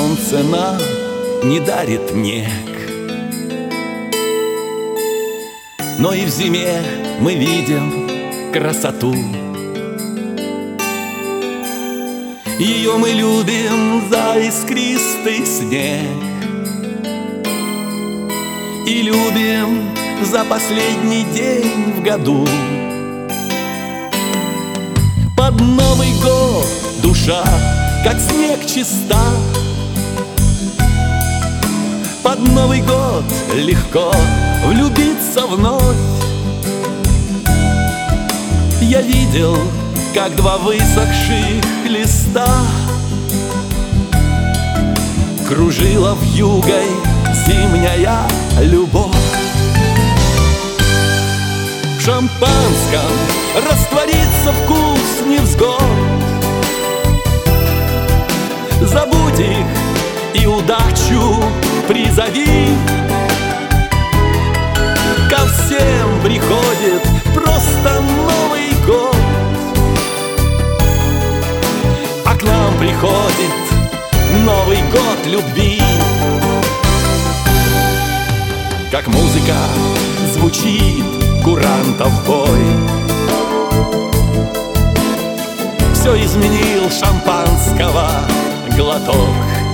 солнце нам не дарит нег, но и в зиме мы видим красоту. Ее мы любим за искристый снег и любим за последний день в году. Под Новый год душа, как снег, чиста. Под Новый год легко влюбиться вновь. Я видел, как два высохших листа кружила вьюгой зимняя любовь. В шампанском растворится вкус невзгод. Забудь их и удачу призови. Ко всем приходит просто Новый год, а к нам приходит Новый год любви. Как музыка звучит курантов бой, все изменил шампанского глоток.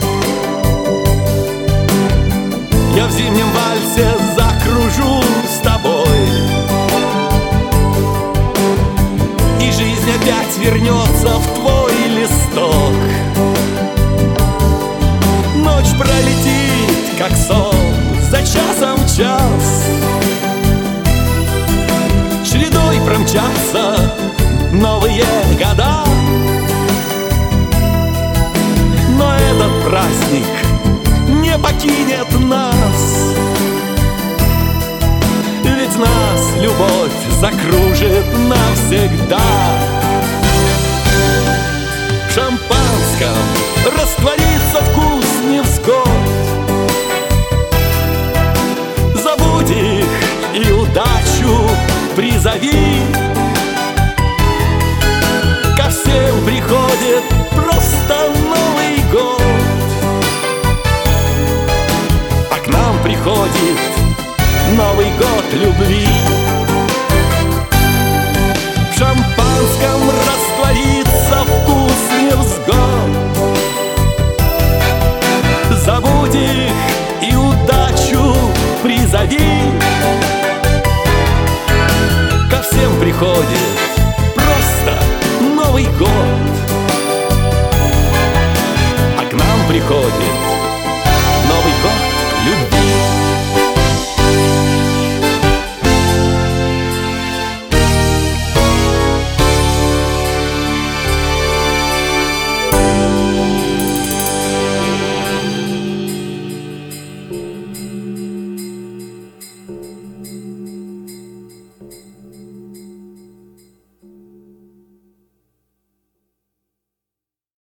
Я в зимнем вальсе закружу с тобой, и жизнь опять вернется в твой листок. Ночь пролетит, как сон, за часом час. Чередой промчатся новые года, но этот праздник не покинет нас, ведь нас любовь закружит навсегда. В шампанском растворится вкус невзгод. Забудь их и удачу призови. Ко всем приходит просто Новый год, а к нам приходит Новый год любви. В шампанском растворится вкус невзгод. Забудь их и удачу призови. Ко всем приходит просто Новый год, а к нам приходит